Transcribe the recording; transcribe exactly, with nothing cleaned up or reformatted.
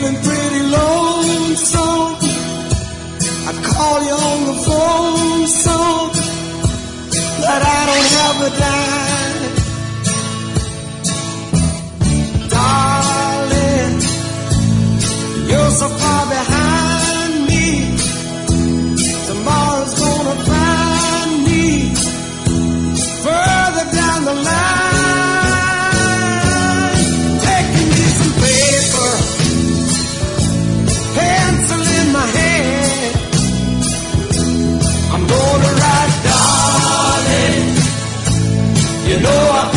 feeling pretty lonesome. I call you on the phone so that I don't have a dime. Darling, you're so far behind me. Tomorrow's gonna find me further down the line. Taking me some paper, pencil in my hand. I'm gonna write, darling, you know I